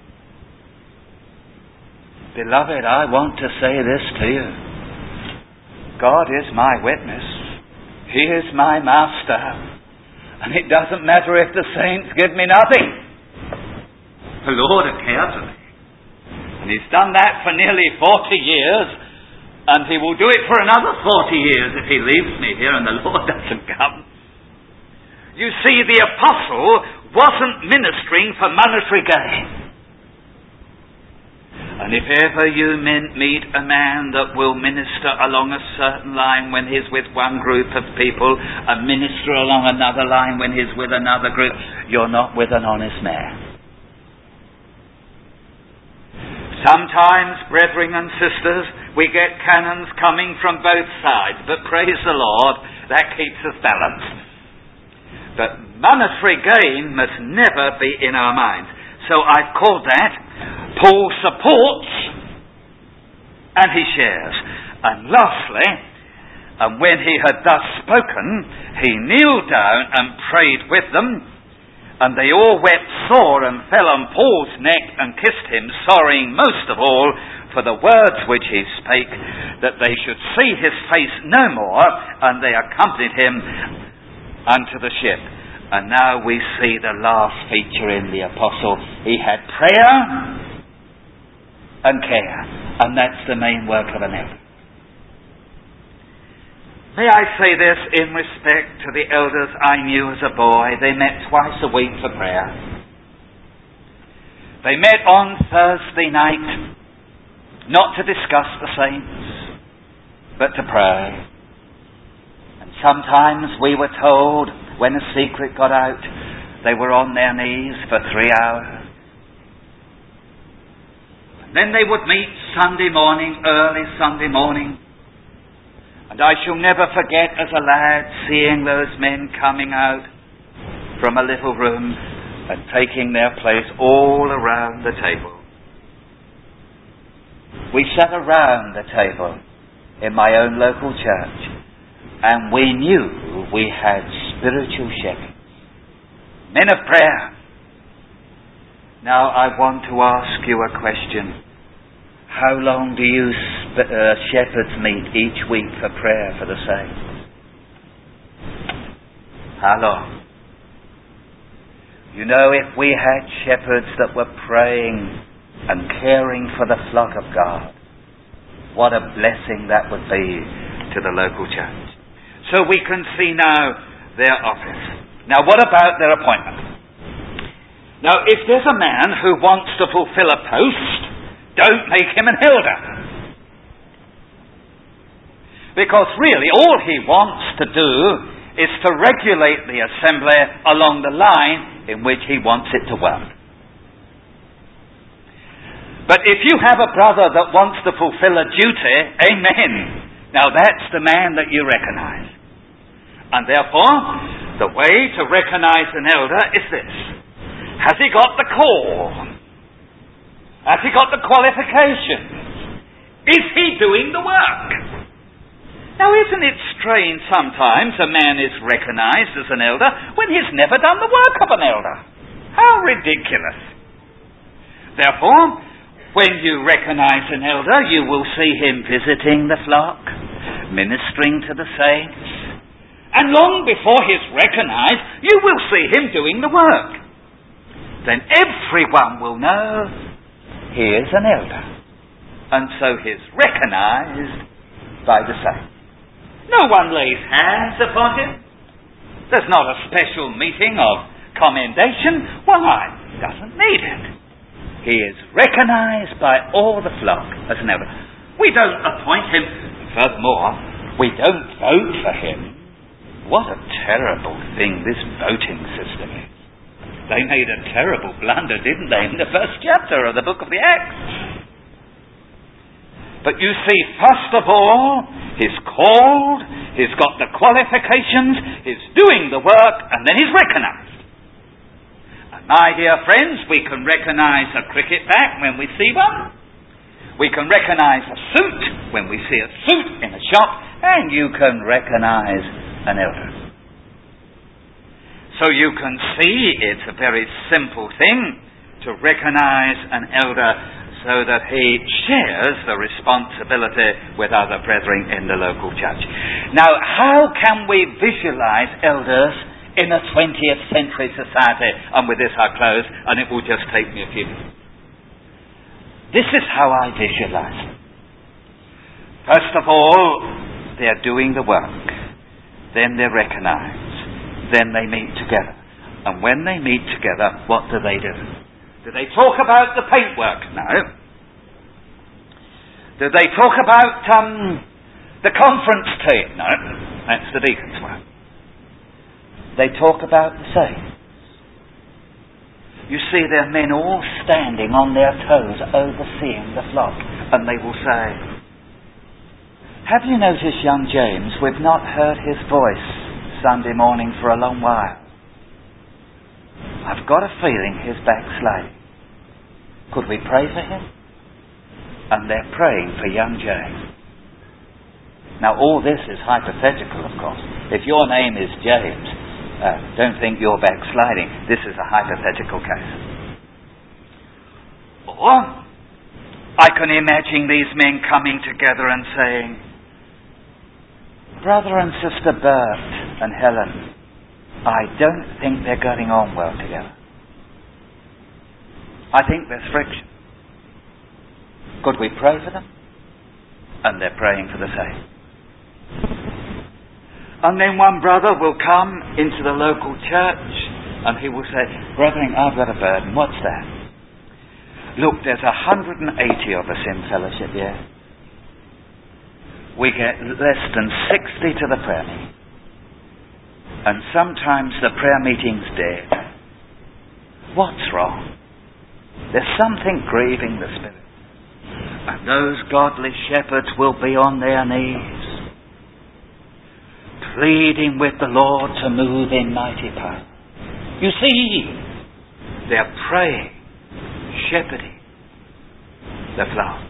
[SPEAKER 1] Beloved, I want to say this to you. God is my witness. He is my master. And it doesn't matter if the saints give me nothing. The Lord cares for me. And He's done that for nearly 40 years. And He will do it for another 40 years if He leaves me here and the Lord doesn't come. You see, the apostle wasn't ministering for monetary gain. And if ever you meet a man that will minister along a certain line when he's with one group of people and minister along another line when he's with another group, you're not with an honest man. Sometimes, brethren and sisters, we get cannons coming from both sides, but praise the Lord, that keeps us balanced. But monetary gain must never be in our minds. So I've called that Paul supports and he shares. And lastly, and when he had thus spoken, he kneeled down and prayed with them, and they all wept sore and fell on Paul's neck and kissed him, sorrowing most of all for the words which he spake, that they should see his face no more, and they accompanied him unto the ship. And now we see the last feature in the apostle. He had prayer and care, and that's the main work of an elder. May I say this in respect to the elders I knew as a boy. They met twice a week for prayer. They met on Thursday night, not to discuss the saints, but to pray. And sometimes we were told, when a secret got out, they were on their knees for 3 hours. And then they would meet Sunday morning, early Sunday morning. And I shall never forget as a lad seeing those men coming out from a little room and taking their place all around the table. We sat around the table in my own local church, and we knew we had spiritual shepherds, men of prayer. Now I want to ask you a question.
[SPEAKER 2] How long do you shepherds meet each week for prayer for the saints? How long? You know, if we had shepherds that were praying and caring for the flock of God, what a blessing that would be to the local church. So we can see now their office. Now what about their appointment? Now if there's a man who wants to fulfill a post, don't make him an elder. Because really all he wants to do is to regulate the assembly along the line in which he wants it to work. But if you have a brother that wants to fulfill a duty, amen, now that's the man that you recognize. And therefore, the way to recognize an elder is this. Has he got the call? Has he got the qualifications? Is he doing the work? Now isn't it strange sometimes a man is recognized as an elder when he's never done the work of an elder? How ridiculous. Therefore, when you recognize an elder, you will see him visiting the flock, ministering to the saints, and long before he's recognized, you will see him doing the work. Then everyone will know he is an elder, and so he's recognized by the saints. No one lays hands upon him. There's not a special meeting of commendation. Why? He doesn't need it. He is recognized by all the flock as an elder. We don't appoint him. Furthermore, we don't vote for him. What a terrible thing this voting system is. They made a terrible blunder, didn't they, in the first chapter of the book of the Acts. But you see, first of all, he's called, he's got the qualifications, he's doing the work, and then he's recognized. My dear friends, we can recognize a cricket bat when we see one. We can recognize a suit when we see a suit in a shop. And you can recognize an elder. So you can see it's a very simple thing to recognize an elder so that he shares the responsibility with other brethren in the local church. Now, how can we visualize elders in a 20th century society? And with this I'll close, and it will just take me a few minutes. This is how I visualize it. First of all, they're doing the work. Then they're recognized. Then they meet together. And when they meet together, what do? Do they talk about the paintwork? No. Do they talk about the conference team? No. That's the deacon's work. They talk about the saints. You see, there are men all standing on their toes overseeing the flock, and they will say, have you noticed young James? We've not heard his voice Sunday morning for a long while. I've got a feeling he's backsliding. Could we pray for him? And they're praying for young James. Now all this is hypothetical, of course. If your name is James, don't think you're backsliding. This is a hypothetical case. Or I can imagine these men coming together and saying, Brother and Sister Bert and Helen, I don't think they're getting on well together. I think there's friction. Could we pray for them? And they're praying for the saints. And then one brother will come into the local church and he will say, Brethren, I've got a burden. What's that? Look, there's 180 of us in fellowship here. We get less than 60 to the prayer meeting. And sometimes the prayer meeting's dead. What's wrong? There's something grieving the Spirit. And those godly shepherds will be on their knees, pleading with the Lord to move in mighty power. You see, they're praying, shepherding the flock.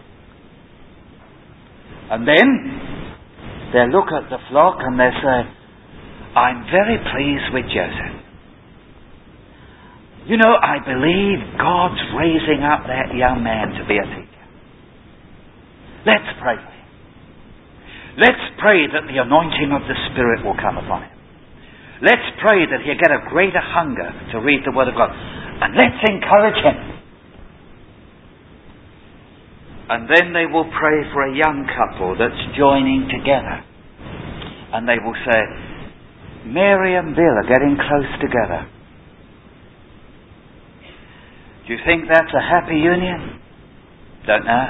[SPEAKER 2] And then they look at the flock and they say, I'm very pleased with Joseph. You know, I believe God's raising up that young man to be a teacher. Let's pray for him. Let's pray that the anointing of the Spirit will come upon him. Let's pray that he'll get a greater hunger to read the Word of God. And let's encourage him. And then they will pray for a young couple that's joining together. And they will say, Mary and Bill are getting close together. Do you think that's a happy union? Don't know.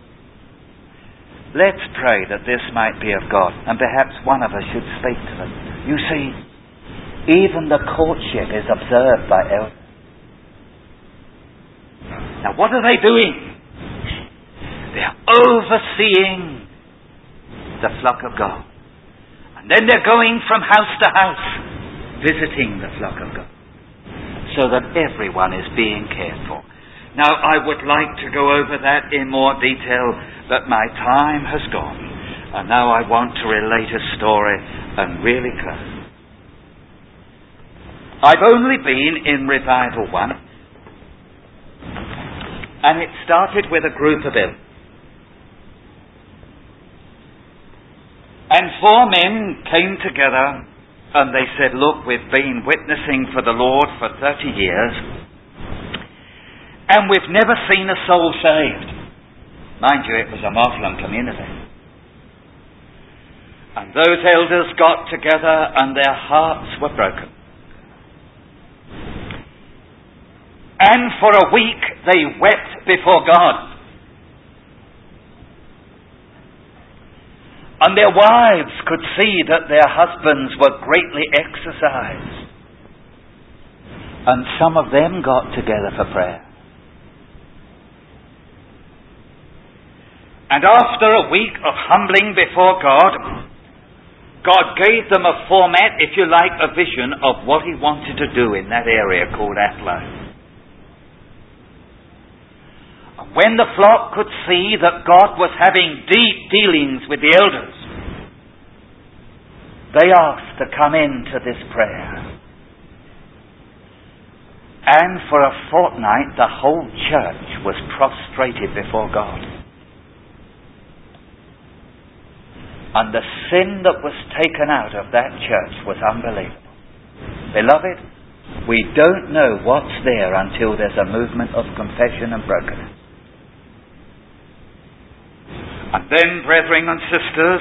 [SPEAKER 2] Let's pray that this might be of God, and perhaps one of us should speak to them. You see, even the courtship is observed by elders. Now what are they doing? They are overseeing the flock of God. And then they're going from house to house, visiting the flock of God, so that everyone is being cared for. Now, I would like to go over that in more detail, but my time has gone. And now I want to relate a story and really close. I've only been in Revival 1, and it started with a group of elders. And 4 men came together and they said, look, we've been witnessing for the Lord for 30 years and we've never seen a soul saved. Mind you, it was a Muslim community. And those elders got together and their hearts were broken. And for a week they wept before God. And their wives could see that their husbands were greatly exercised. And some of them got together for prayer. And after a week of humbling before God, God gave them a format, if you like, a vision of what He wanted to do in that area called Athlone. When the flock could see that God was having deep dealings with the elders, they asked to come into this prayer. And for a fortnight, the whole church was prostrated before God. And the sin that was taken out of that church was unbelievable. Beloved, we don't know what's there until there's a movement of confession and brokenness. And then, brethren and sisters,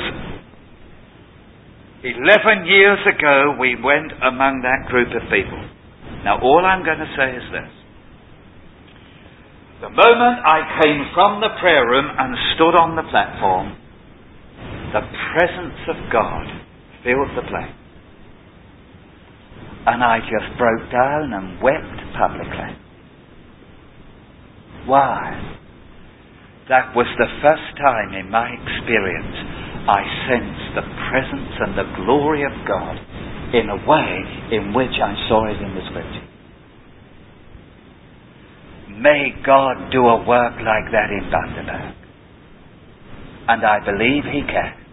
[SPEAKER 2] 11 years ago we went among that group of people. Now all I'm going to say is this. The moment I came from the prayer room and stood on the platform, the presence of God filled the place. And I just broke down and wept publicly. Why? That was the first time in my experience I sensed the presence and the glory of God in a way in which I saw it in the Scripture. May God do a work like that in Bundaberg. And I believe He can.